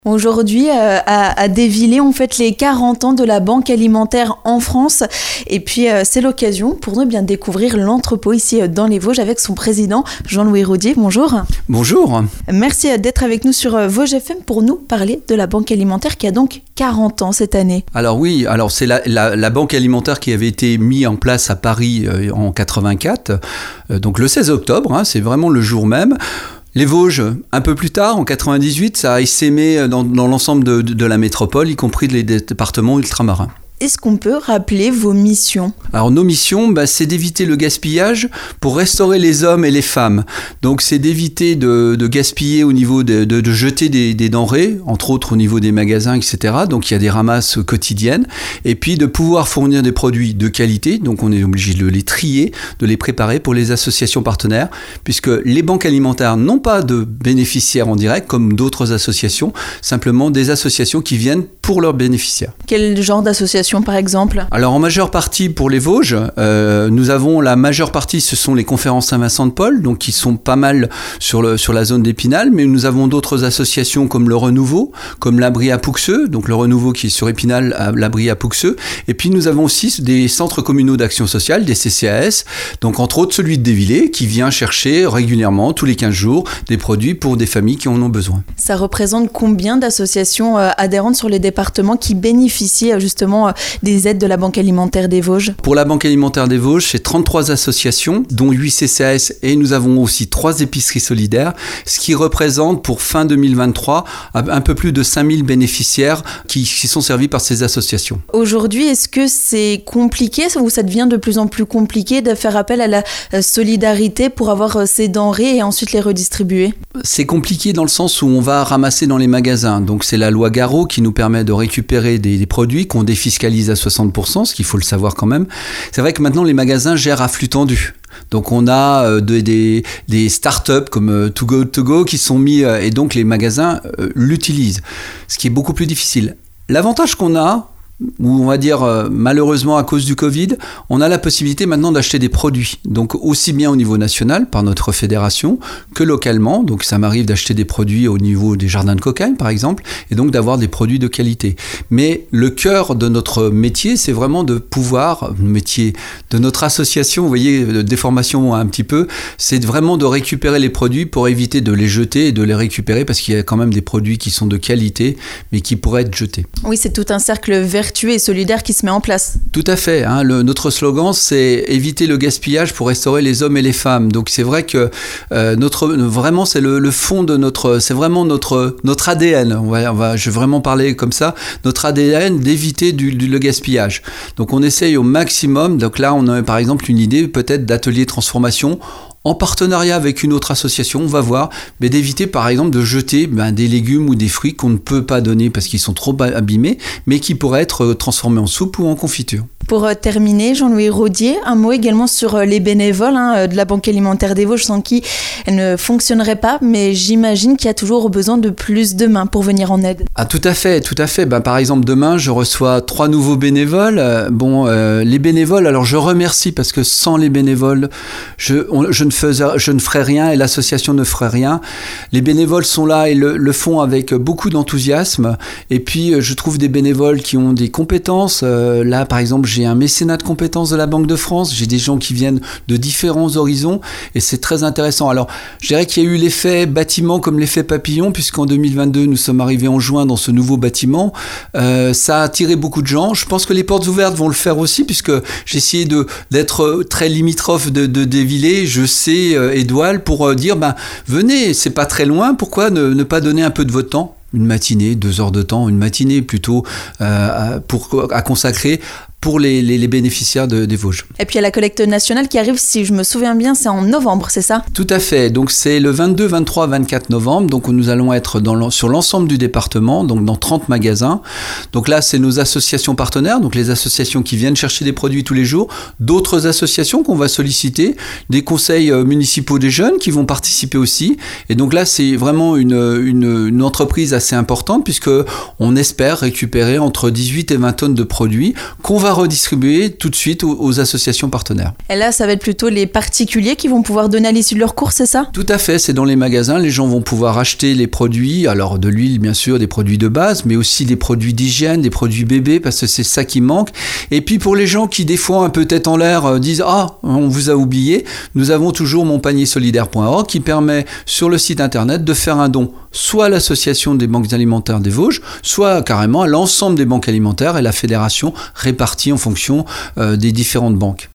Aujourd'hui, à Dévillers, on fête les 40 ans de la Banque Alimentaire en France. Et puis, c'est l'occasion pour nous de découvrir l'entrepôt ici dans les Vosges avec son président, Jean-Louis Rodier. Bonjour. Bonjour. Merci d'être avec nous sur Vosges FM pour nous parler de la Banque Alimentaire qui a donc 40 ans cette année. Alors oui, c'est la Banque Alimentaire qui avait été mise en place à Paris en 84, donc le 16 octobre, c'est vraiment le jour même. Les Vosges, un peu plus tard, en 98, ça a essaimé dans l'ensemble de la métropole, y compris les départements ultramarins. Est-ce qu'on peut rappeler vos missions ? Alors nos missions, c'est d'éviter le gaspillage pour restaurer les hommes et les femmes. Donc c'est d'éviter de gaspiller au niveau de jeter des denrées, entre autres au niveau des magasins, etc. Donc il y a des ramasses quotidiennes. Et puis de pouvoir fournir des produits de qualité. Donc on est obligé de les trier, de les préparer pour les associations partenaires. Puisque les banques alimentaires n'ont pas de bénéficiaires en direct, comme d'autres associations. Simplement des associations qui viennent pour leurs bénéficiaires. Quel genre d'association par exemple ? Alors en majeure partie pour les Vosges, nous avons la majeure partie, ce sont les conférences Saint-Vincent-de-Paul, donc qui sont pas mal sur la zone d'Épinal, mais nous avons d'autres associations comme le Renouveau, comme l'Abri à Pouxeux, donc le Renouveau qui est sur Épinal, l'Abri à Pouxeux, et puis nous avons aussi des centres communaux d'action sociale, des CCAS, donc entre autres celui de Dévillers, qui vient chercher régulièrement, tous les 15 jours, des produits pour des familles qui en ont besoin. Ça représente combien d'associations adhérentes sur les départements qui bénéficient justement des aides de la Banque Alimentaire des Vosges ? Pour la Banque Alimentaire des Vosges, c'est 33 associations, dont 8 CCAS, et nous avons aussi 3 épiceries solidaires, ce qui représente pour fin 2023 un peu plus de 5000 bénéficiaires qui sont servis par ces associations. Aujourd'hui, est-ce que c'est compliqué ou ça devient de plus en plus compliqué de faire appel à la solidarité pour avoir ces denrées et ensuite les redistribuer ? C'est compliqué dans le sens où on va ramasser dans les magasins. Donc c'est la loi Garot qui nous permet de récupérer des produits qu'on défiscalise à 60%, ce qu'il faut le savoir quand même. C'est vrai que maintenant les magasins gèrent à flux tendu. Donc on a des startups comme Too Go qui sont mis et donc les magasins l'utilisent, ce qui est beaucoup plus difficile. L'avantage qu'on a, ou on va dire malheureusement à cause du Covid, on a la possibilité maintenant d'acheter des produits. Donc aussi bien au niveau national par notre fédération que localement. Donc ça m'arrive d'acheter des produits au niveau des jardins de cocagne par exemple et donc d'avoir des produits de qualité. Mais le cœur de notre métier, c'est vraiment de pouvoir, le métier de notre association, vous voyez, de déformation un petit peu, c'est vraiment de récupérer les produits pour éviter de les jeter et de les récupérer parce qu'il y a quand même des produits qui sont de qualité mais qui pourraient être jetés. Oui, c'est tout un cercle vertueux et solidaire qui se met en place. Tout à fait. Notre slogan, c'est éviter le gaspillage pour restaurer les hommes et les femmes. Donc c'est vrai que vraiment c'est le fond de c'est vraiment notre ADN. Je vais vraiment parler comme ça. Notre ADN d'éviter le gaspillage. Donc on essaye au maximum. Donc là, on a par exemple une idée peut-être d'atelier transformation. En partenariat avec une autre association, on va voir, mais d'éviter par exemple de jeter des légumes ou des fruits qu'on ne peut pas donner parce qu'ils sont trop abîmés, mais qui pourraient être transformés en soupe ou en confiture. Pour terminer, Jean-Louis Rodier, un mot également sur les bénévoles de la Banque Alimentaire des Vosges, sans qui elle ne fonctionnerait pas, mais j'imagine qu'il y a toujours besoin de plus de mains pour venir en aide. Ah, tout à fait. Par exemple, demain, je reçois 3 nouveaux bénévoles. Les bénévoles, alors je remercie parce que sans les bénévoles, je ne ferais rien et l'association ne ferait rien. Les bénévoles sont là et le font avec beaucoup d'enthousiasme. Et puis, je trouve des bénévoles qui ont des compétences. Là, par exemple, j'ai un mécénat de compétences de la Banque de France. J'ai des gens qui viennent de différents horizons et c'est très intéressant. Alors, je dirais qu'il y a eu l'effet bâtiment comme l'effet papillon, puisqu'en 2022, nous sommes arrivés en juin dans ce nouveau bâtiment. Ça a attiré beaucoup de gens. Je pense que les portes ouvertes vont le faire aussi, puisque j'ai essayé d'être très limitrophe de Dévillers. Je sais, Édouard, pour dire, venez, c'est pas très loin. Pourquoi ne pas donner un peu de votre temps ? Une matinée, 2 heures de temps, une matinée plutôt à consacrer pour les bénéficiaires des Vosges. Et puis il y a la collecte nationale qui arrive, si je me souviens bien, c'est en novembre, c'est ça ? Tout à fait. Donc c'est le 22, 23, 24 novembre. Donc nous allons être sur l'ensemble du département, donc dans 30 magasins. Donc là, c'est nos associations partenaires, donc les associations qui viennent chercher des produits tous les jours, d'autres associations qu'on va solliciter, des conseils municipaux des jeunes qui vont participer aussi. Et donc là, c'est vraiment une entreprise assez importante puisque on espère récupérer entre 18 et 20 tonnes de produits qu'on va sera redistribué tout de suite aux associations partenaires. Et là, ça va être plutôt les particuliers qui vont pouvoir donner à l'issue de leur course, c'est ça? Tout à fait, c'est dans les magasins, les gens vont pouvoir acheter les produits, alors de l'huile bien sûr, des produits de base, mais aussi des produits d'hygiène, des produits bébés, parce que c'est ça qui manque. Et puis pour les gens qui des fois un peu tête en l'air disent « Ah, on vous a oublié », nous avons toujours monpaniersolidaire.org qui permet sur le site internet de faire un don, soit à l'association des banques alimentaires des Vosges, soit carrément à l'ensemble des banques alimentaires et la fédération répartie en fonction des différentes banques.